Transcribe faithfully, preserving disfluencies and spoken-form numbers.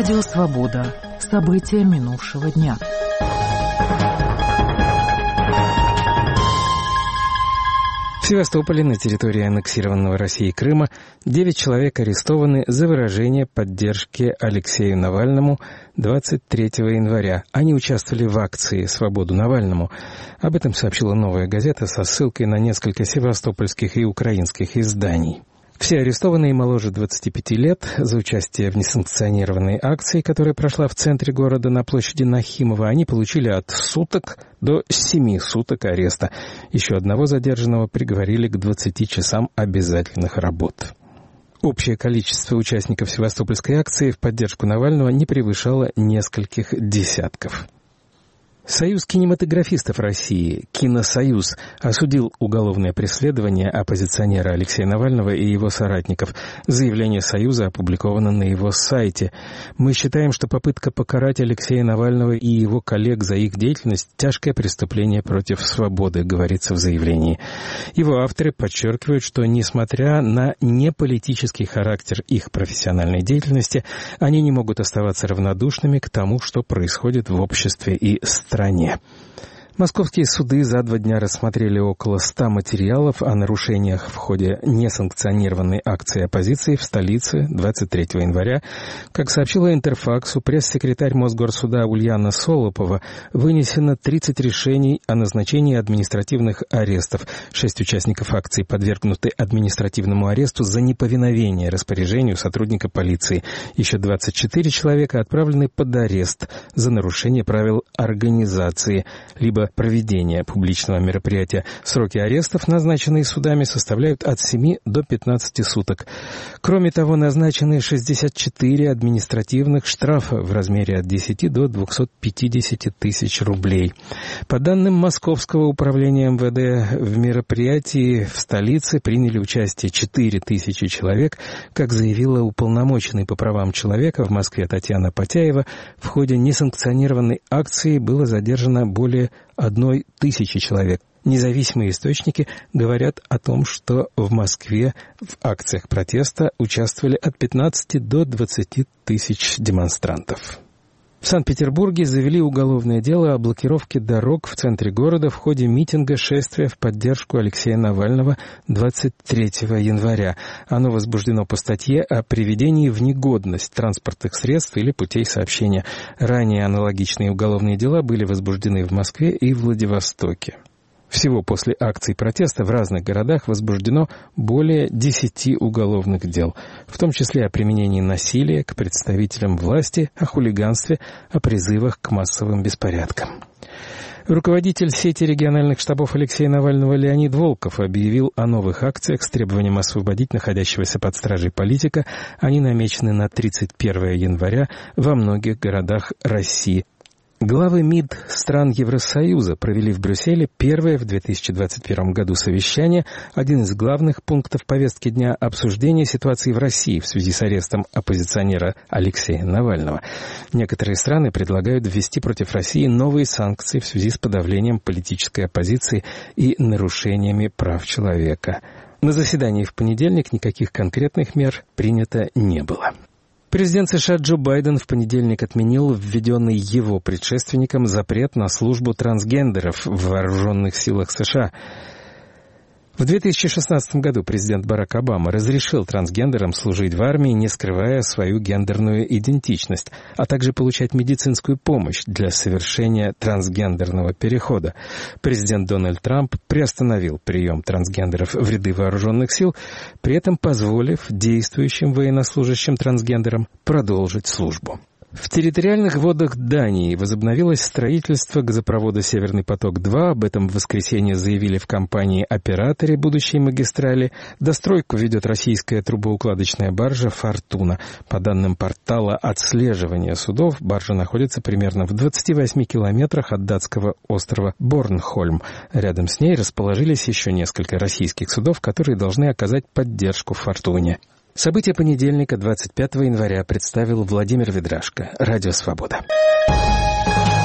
Радио «Свобода». События минувшего дня. В Севастополе, на территории аннексированного Россией Крыма, девять человек арестованы за выражение поддержки Алексею Навальному двадцать третьего января. Они участвовали в акции «Свободу Навальному». Об этом сообщила «Новая газета» со ссылкой на несколько севастопольских и украинских изданий. Все арестованные моложе двадцати пяти лет за участие в несанкционированной акции, которая прошла в центре города на площади Нахимова. Они получили от суток до семи суток ареста. Еще одного задержанного приговорили к двадцати часам обязательных работ. Общее количество участников севастопольской акции в поддержку Навального не превышало нескольких десятков. Союз кинематографистов России, Киносоюз, осудил уголовное преследование оппозиционера Алексея Навального и его соратников. Заявление Союза опубликовано на его сайте. «Мы считаем, что попытка покарать Алексея Навального и его коллег за их деятельность – тяжкое преступление против свободы», говорится в заявлении. Его авторы подчеркивают, что, несмотря на неполитический характер их профессиональной деятельности, они не могут оставаться равнодушными к тому, что происходит в обществе и стране. стране. Московские суды за два дня рассмотрели около ста материалов о нарушениях в ходе несанкционированной акции оппозиции в столице двадцать третьего января. Как сообщила Интерфаксу, пресс-секретарь Мосгорсуда Ульяна Солопова, вынесено тридцать решений о назначении административных арестов. Шесть участников акции подвергнуты административному аресту за неповиновение распоряжению сотрудника полиции. Еще двадцать четыре человека отправлены под арест за нарушение правил организации, либо проведения публичного мероприятия. Сроки арестов, назначенные судами, составляют от семи до пятнадцати суток. Кроме того, назначены шестьдесят четыре административных штрафа в размере от десяти до двухсот пятидесяти тысяч рублей. По данным Московского управления эм вэ дэ, в мероприятии в столице приняли участие четыре тысячи человек. Как заявила уполномоченный по правам человека в Москве Татьяна Потяева, в ходе несанкционированной акции было задержано более одной тысячи человек. Независимые источники говорят о том, что в Москве в акциях протеста участвовали от пятнадцати до двадцати тысяч демонстрантов. В Санкт-Петербурге завели уголовное дело о блокировке дорог в центре города в ходе митинга шествия в поддержку Алексея Навального двадцать третьего января. Оно возбуждено по статье о приведении в негодность транспортных средств или путей сообщения. Ранее аналогичные уголовные дела были возбуждены в Москве и Владивостоке. Всего после акций протеста в разных городах возбуждено более десяти уголовных дел, в том числе о применении насилия к представителям власти, о хулиганстве, о призывах к массовым беспорядкам. Руководитель сети региональных штабов Алексея Навального Леонид Волков объявил о новых акциях с требованием освободить находящегося под стражей политика. Они намечены на тридцать первого января во многих городах России. Главы МИД стран Евросоюза провели в Брюсселе первое в две тысячи двадцать первом году совещание. Один из главных пунктов повестки дня – обсуждение ситуации в России в связи с арестом оппозиционера Алексея Навального. Некоторые страны предлагают ввести против России новые санкции в связи с подавлением политической оппозиции и нарушениями прав человека. На заседании в понедельник никаких конкретных мер принято не было. Президент США Джо Байден в понедельник отменил введенный его предшественником запрет на службу трансгендеров в вооруженных силах США. В две тысячи шестнадцатом году президент Барак Обама разрешил трансгендерам служить в армии, не скрывая свою гендерную идентичность, а также получать медицинскую помощь для совершения трансгендерного перехода. Президент Дональд Трамп приостановил прием трансгендеров в ряды вооруженных сил, при этом позволив действующим военнослужащим трансгендерам продолжить службу. В территориальных водах Дании возобновилось строительство газопровода «Северный поток-два». Об этом в воскресенье заявили в компании-операторе будущей магистрали. Достройку ведет российская трубоукладочная баржа «Фортуна». По данным портала отслеживания судов, баржа находится примерно в двадцати восьми километрах от датского острова Борнхольм. Рядом с ней расположились еще несколько российских судов, которые должны оказать поддержку «Фортуне». События понедельника, двадцать пятого января, представил Владимир Ведрашко. Радио «Свобода».